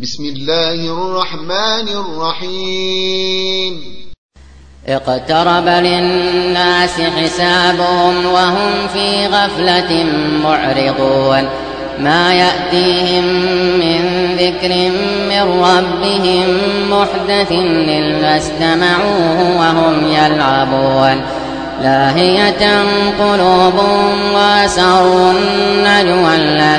بسم الله الرحمن الرحيم. اقترب للناس حسابهم وهم في غفلة معرضون ما يأتيهم من ذكر من ربهم محدث إلا استمعوه وهم يلعبون لاهية قلوبهم وأسروا النجوى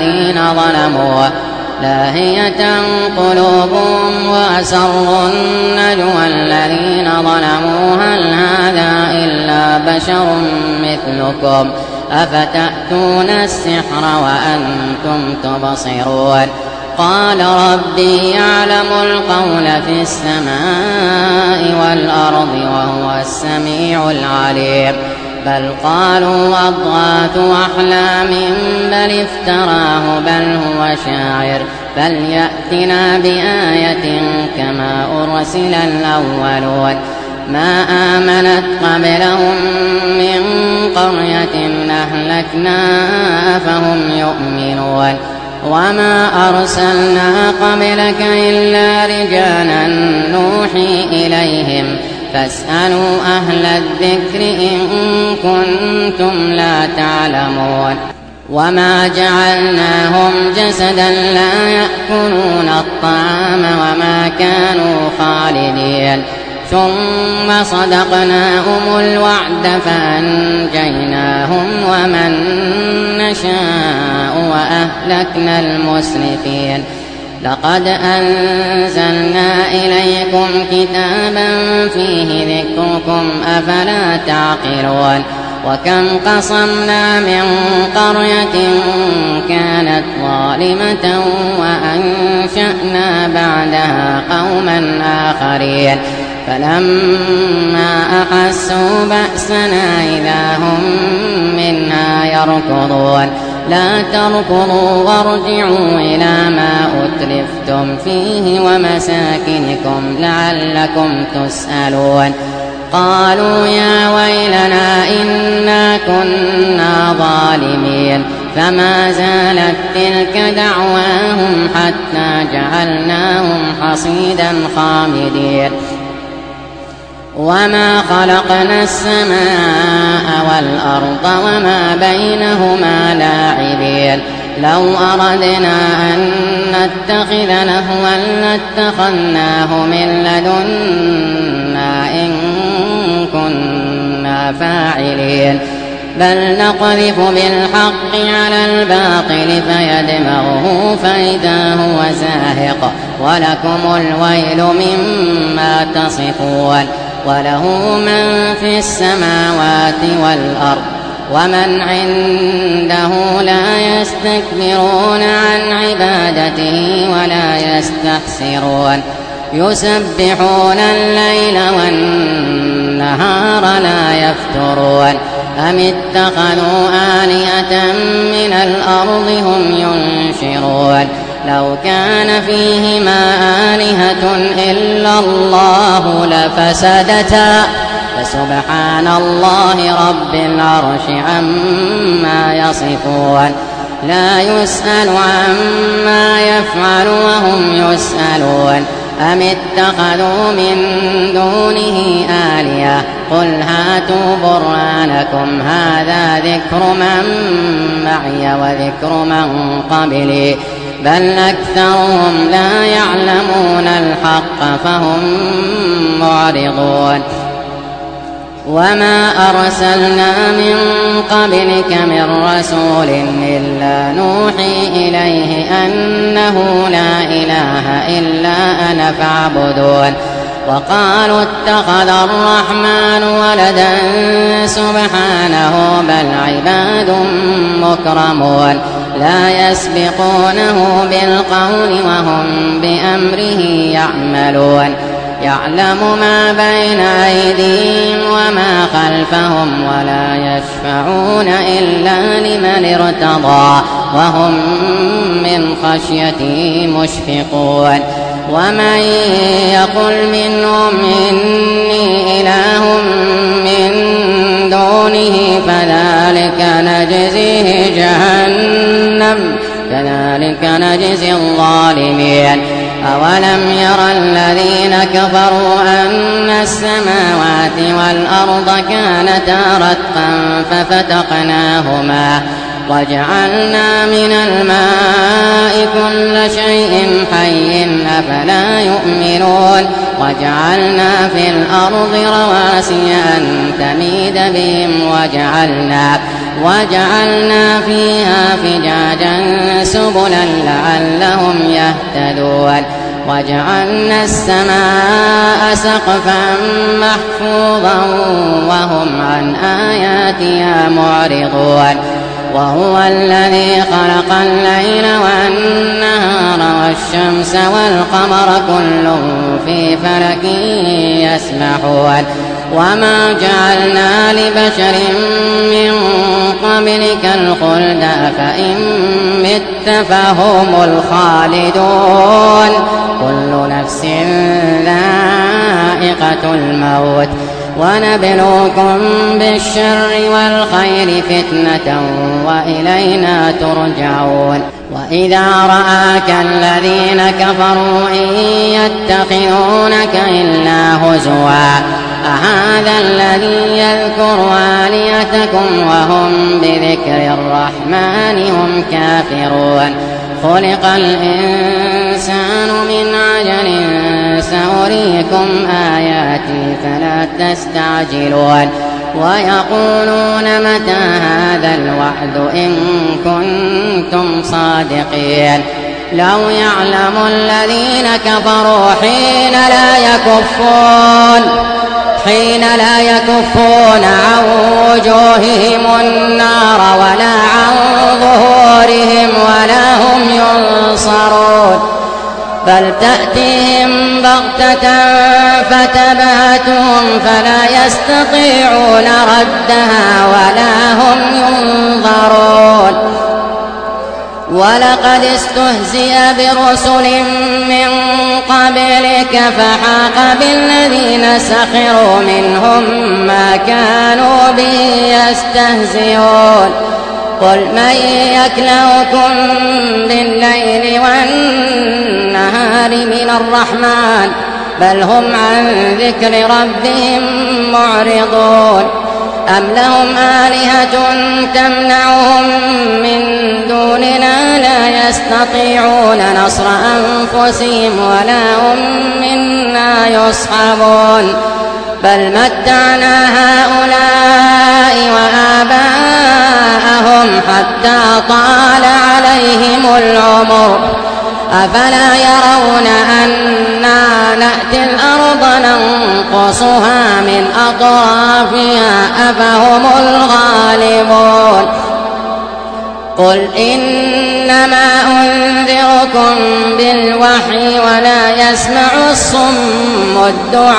الذين ظلموا هل هذا إلا بشر مثلكم أفتأتون السحر وأنتم تبصرون قال ربي يعلم القول في السماء والأرض وهو السميع العليم بل قالوا أضغاث أحلام بل افتراه بل هو شاعر فليأتنا بآية كما أرسل الأولون ما آمنت قبلهم من قرية أهلكناها فهم يؤمنون وما أرسلنا قبلك إلا رجالا نوحي إليهم فاسألوا أهل الذكر إن كنتم لا تعلمون وما جعلناهم جسدا لا يأكلون الطعام وما كانوا خالدين ثم صدقناهم الوعد فأنجيناهم ومن نشاء وأهلكنا المسرفين لقد أنزلنا إليكم كتابا فيه ذكركم أفلا تعقلون وكم قصمنا من قرية كانت ظالمة وأنشأنا بعدها قوما آخرين فلما أحسوا بأسنا إذا هم منها يركضون لا تركضوا وارجعوا إلى ما أترفتم فيه ومساكنكم لعلكم تسألون قالوا يا ويلنا إنا كنا ظالمين فما زالت تلك دعواهم حتى جعلناهم حصيدا خامدين وما خلقنا السماء والأرض وما بينهما لاعبين لو أردنا أن نتخذ لهوا لاتخذناه من لدنا إن كنا فاعلين بل نقذف بالحق على الباطل فيدمغه فإذا هو زاهق ولكم الويل مما تصفون وله من في السماوات والأرض ومن عنده لا يستكبرون عن عبادته ولا يستحسرون يسبحون الليل والنهار لا يفترون أم اتخذوا آلهة من الأرض هم ينشرون لو كان فيهما آلهة إلا الله لفسدتا فسبحان الله رب العرش عما يصفون لا يسأل عما يفعل وهم يسألون أم اتخذوا من دونه آلهة قل هاتوا برهانكم هذا ذكر من معي وذكر من قبلي بل أكثرهم لا يعلمون الحق فهم معرضون وما أرسلنا من قبلك من رسول إلا نوحي إليه أنه لا إله إلا أنا فاعبدون وقالوا اتخذ الرحمن ولدا سبحانه بل عباد مكرمون لا يسبقونه بالقول وهم بأمره يعملون يعلم ما بين أيديهم وما خلفهم ولا يشفعون إلا لمن ارتضى وهم من خشيته مشفقون ومن يقل منهم إني إله من دونه فذلك نجزيه جهنم كذلك نجزي الظالمين أولم ير الذين كفروا أن السماوات والأرض كانتا رتقا ففتقناهما وجعلنا من الماء كل شيء حي أفلا يؤمنون وجعلنا في الأرض رواسي أن تميد بهم وجعلنا فيها فجاجا سبلا لعلهم يهتدون وجعلنا السماء سقفا محفوظا وهم عن آياتها معرضون وهو الذي خلق الليل والنهار والشمس والقمر كل في فلك يسبحون وما جعلنا لبشر من قبلك الخلد أفإن مت فهم الخالدون كل نفس ذائقة الموت ونبلوكم بالشر والخير فتنة وإلينا ترجعون وإذا رآك الذين كفروا إن يتخذونك إلا هزوا أهذا الذي يذكر آلهتكم وهم بذكر الرحمن هم كافرون خلق الإنسان من عجل سأريكم آياتي فلا تستعجلون ويقولون متى هذا الوعد إن كنتم صادقين لو يعلم الذين كفروا حين لا يكفون عن وجوههم النار ولا عن ظهورهم ولا هم ينصرون بل تأتيهم بغتة فتبهتهم فلا يستطيعون ردها ولا هم ينظرون ولقد استهزئ برسل من قبلك فحاق بالذين سخروا منهم ما كانوا به يستهزئون قل من يكلؤكم بالليل والنهار من الرحمن بل هم عن ذكر ربهم معرضون أم لهم آلهة تمنعهم من دوننا لا يستطيعون نصر أنفسهم ولا هم منا يصحبون بل متعنا هؤلاء وآباءهم حتى طال عليهم العمر أفلا يرون أنا نأتي الأرض ننقصها من أطرافها أفهم الغالبون قل إنما أنذركم بالوحي ولا يسمع الصم الدعاء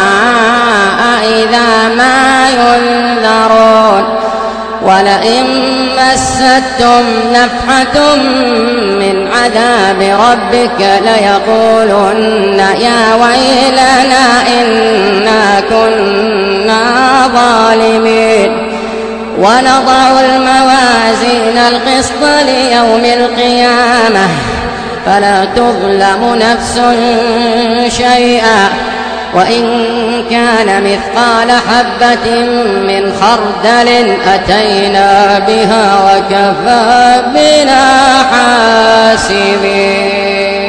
إذا ما ينذرون ولئن مستم نفحة من عذاب ربك ليقولن يا ويلنا إنا كنا ظالمين ونضع الموازين القسط ليوم القيامة فلا تظلم نفس شيئا وإن كان مثقال حبة من خردل أتينا بها وكفى بنا حاسبين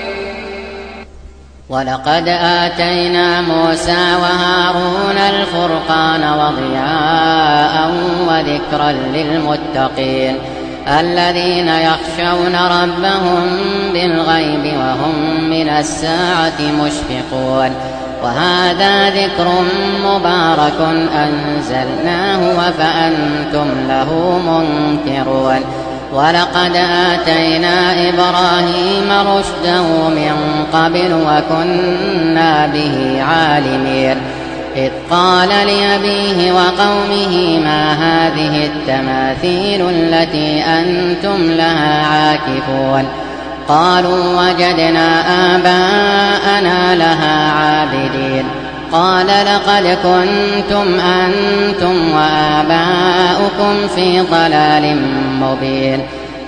ولقد آتينا موسى وهارون الفرقان وضياء وذكرا للمتقين الذين يخشون ربهم بالغيب وهم من الساعة مشفقون وهذا ذكر مبارك أنزلناه فأنتم له منكرون ولقد آتينا إبراهيم رشده من قبل وكنا به عالمين إذ قال لأبيه وقومه ما هذه التماثيل التي أنتم لها عاكفون قالوا وجدنا آباءنا لها عابدين قال لقد كنتم أنتم وآباؤكم في ضلال مبين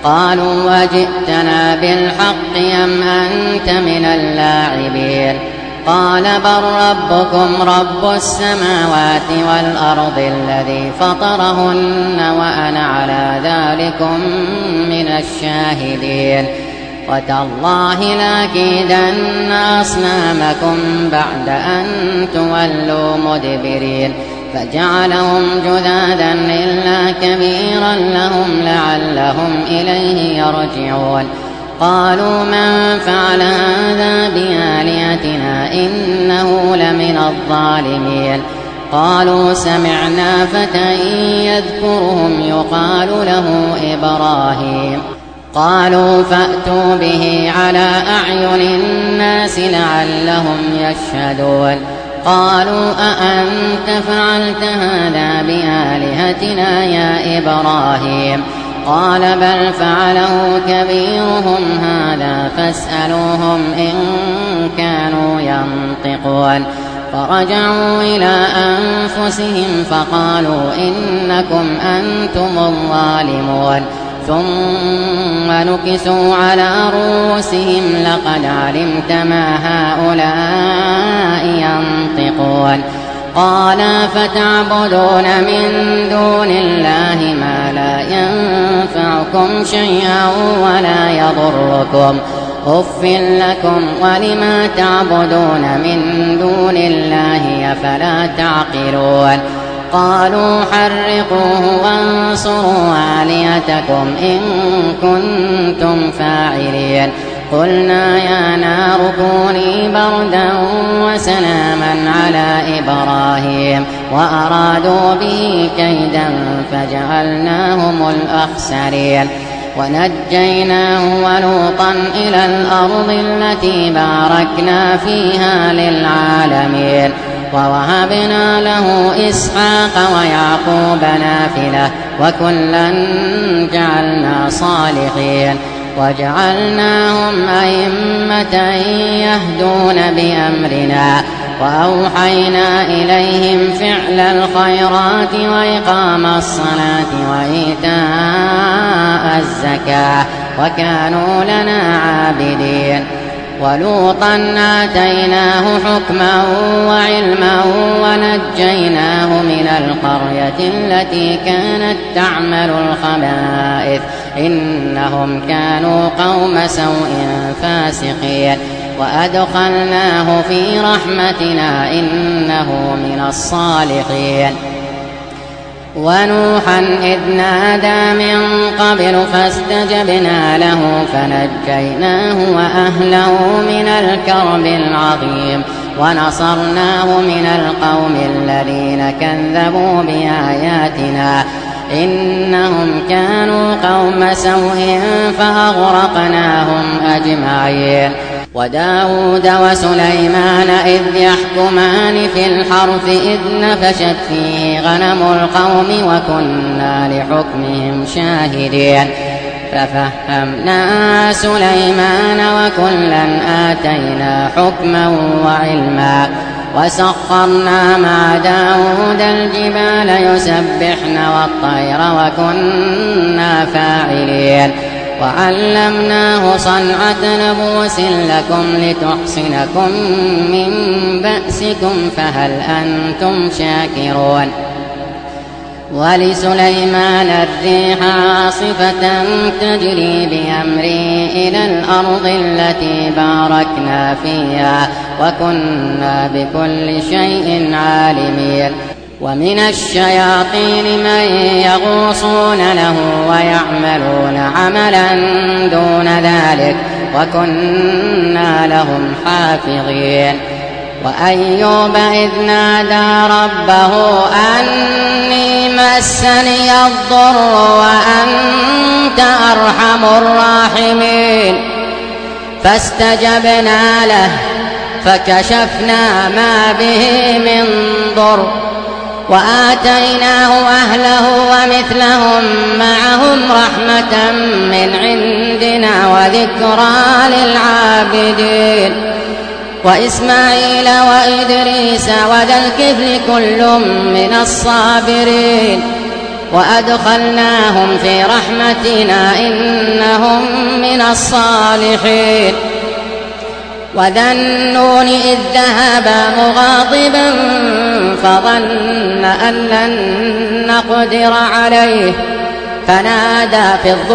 قالوا وجئتنا بالحق أم أنت من اللاعبين قال بل ربكم رب السماوات والأرض الذي فطرهن وأنا على ذلكم من الشاهدين وتالله لأكيدن أصنامكم بعد أن تولوا مدبرين فجعلهم جذاذا إلا كبيرا لهم لعلهم إليه يرجعون قالوا من فعل هذا بآلهتنا إنه لمن الظالمين قالوا سمعنا فتى يذكرهم يقال له إبراهيم قالوا فأتوا به على أعين الناس لعلهم يشهدون قالوا أأنت فعلت هذا بآلهتنا يا إبراهيم قال بل فعله كبيرهم هذا فاسألوهم إن كانوا ينطقون فرجعوا إلى أنفسهم فقالوا إنكم أنتم الظالمون ثم نكسوا على رؤوسهم لقد علمت ما هؤلاء ينطقون قال فتعبدون من دون الله ما لا ينفعكم شيئا ولا يضركم أف لكم ولما تعبدون من دون الله أفلا تعقلون قالوا حرقوه وانصروا آلهتكم إن كنتم فاعلين قلنا يا نار كوني بردا وسلاما على إبراهيم وأرادوا به كيدا فجعلناهم الأخسرين ونجيناه ولوطا إلى الأرض التي باركنا فيها للعالمين ووهبنا له إسحاق ويعقوب نافلة وكلا جعلنا صالحين وجعلناهم أئمة يهدون بأمرنا وأوحينا إليهم فعل الخيرات وإقام الصلاة وإيتاء الزكاة وكانوا لنا عابدين ولوطا آتيناه حكما وعلما ونجيناه من القرية التي كانت تعمل الخبائث إنهم كانوا قوم سوء فاسقين وأدخلناه في رحمتنا إنه من الصالحين ونوحا إذ نادى من قبل فاستجبنا له فنجيناه وأهله من الكرب العظيم ونصرناه من القوم الذين كذبوا بآياتنا إنهم كانوا قوم سوء فأغرقناهم أجمعين وداود وسليمان إذ يحكمان في الحرث إذ نفشت فيه غنم القوم وكنا لحكمهم شاهدين ففهمنا سليمان وكلا آتينا حكما وعلما وسخرنا مع داود الجبال يسبحن والطير وكنا فاعلين وعلمناه صنعة لبوس لكم لتحصنكم من بأسكم فهل أنتم شاكرون ولسليمان الريح عاصفة تجري بأمره إلى الأرض التي باركنا فيها وكنا بكل شيء عالمين ومن الشياطين من يغوصون له ويعملون عملا دون ذلك وكنا لهم حافظين وأيوب إذ نادى ربه أني مسني الضر وأنت أرحم الراحمين فاستجبنا له فكشفنا ما به من ضر وآتيناه أهله ومثلهم معهم رحمة من عندنا وذكرى للعابدين وإسماعيل وإدريس وذا الكفل كل من الصابرين وأدخلناهم في رحمتنا إنهم من الصالحين. وذا النون إذ ذهب مغاضبا فظن أن لن نقدر عليه فنادى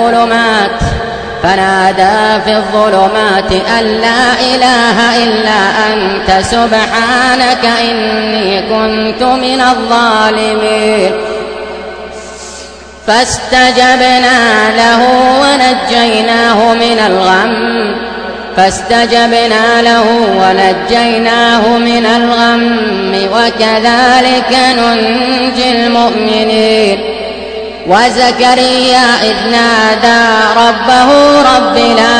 في الظلمات أن لا إله إلا أنت سبحانك إني كنت من الظالمين. فاستجبنا له ونجيناه من الغم وكذلك ننجي المؤمنين. وزكريا إذ نادى ربه رب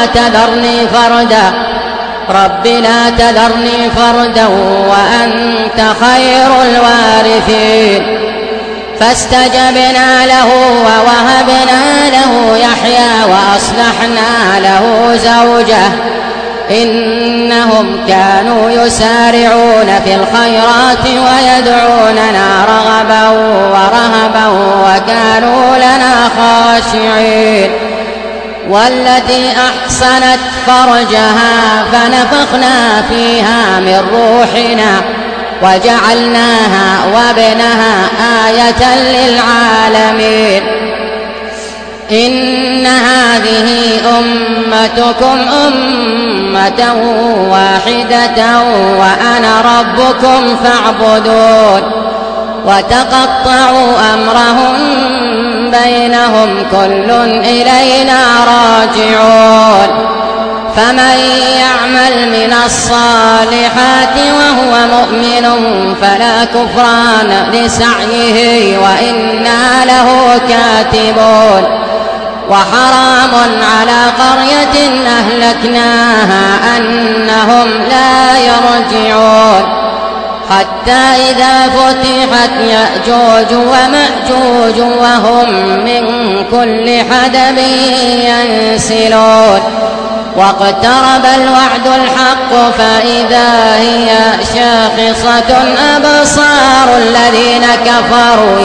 لا تذرني فردا وأنت خير الوارثين. فاستجبنا له ووهبنا له يحيى وأصلحنا له زوجه إنهم كانوا يسارعون في الخيرات ويدعوننا رغبا ورهبا وكانوا لنا خاشعين. والتي أحصنت فرجها فنفخنا فيها من روحنا وجعلناها وابنها آية للعالمين. إن هذه أمتكم أمة واحدة وأنا ربكم فاعبدون. وتقطعوا أمرهم بينهم كل إلينا راجعون. فمن يعمل من الصالحات وهو مؤمن فلا كفران لسعيه وإنا له كاتبون. وحرام على قرية أهلكناها أنهم لا يرجعون. حتى إذا فتحت يأجوج ومأجوج وهم من كل حدب ينسلون. واقترب الوعد الحق فإذا هي شاخصة أبصار الذين كفروا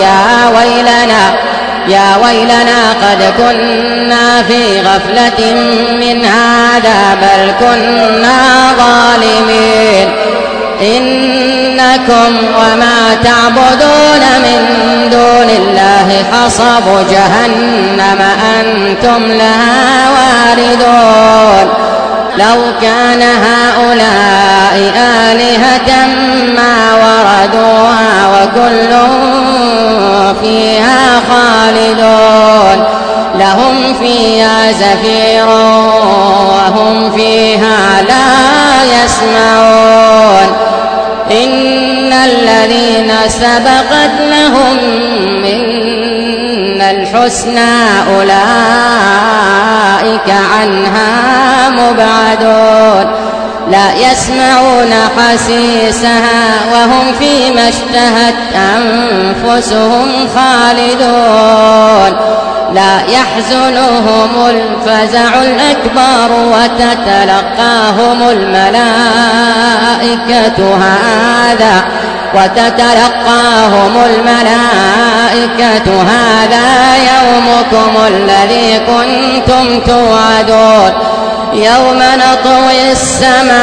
يا ويلنا قد كنا في غفلة من هذا بل كنا ظالمين. إنكم وما تعبدون من دون الله حصب جهنم أنتم لها واردون. لو كان هؤلاء آلهة ما وردوها وكل فيها خالدون. لهم فيها زفير وهم فيها لا يسمعون. إن الذين سبقت لهم منا الحسنى أولئك عنها مبعدون. لا يسمعون حسيسها وهم فيما اشتهت أنفسهم خالدون. لا يحزنهم الفزع الأكبر وتتلقاهم الملائكة هذا يومكم الذي كنتم توعدون. يوم نطوي السماء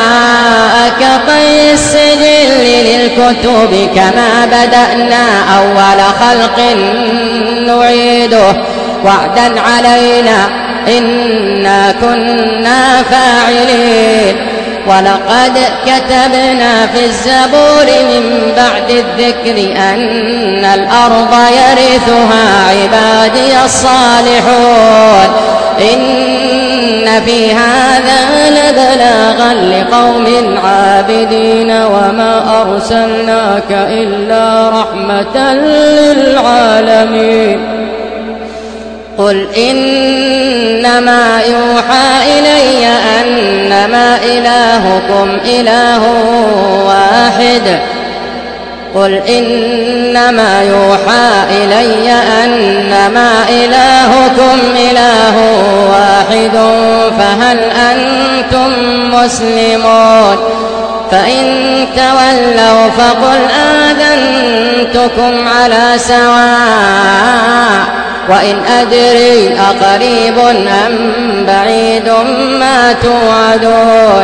كطي السجل للكتب كما بدأنا أول خلق نعيده وعدا علينا إنا كنا فاعلين. ولقد كتبنا في الزبور من بعد الذكر أن الأرض يرثها عبادي الصالحون. إن في هذا لبلاغا لقوم عابدين وما أرسلناك إلا رحمة للعالمين. قل إنما يوحى إلي أنما إلهكم إله واحد. قل إنما يوحى إلي أنما إلهكم إله واحد فهل أنتم مسلمون؟ فإن تولوا فقل آذنتكم على سواء وإن أدري أقريب أم بعيد ما توعدون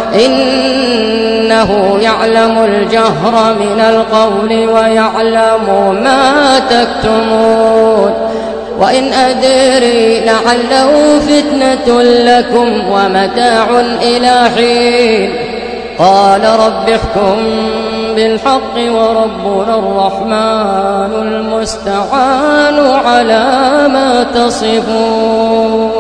إنه يعلم الجهر من القول ويعلم ما تكتمون وإن أدري لعله فتنة لكم ومتاع إلى حين قال رب احكم بالحق وربنا الرحمن المستعان على ما تصفون.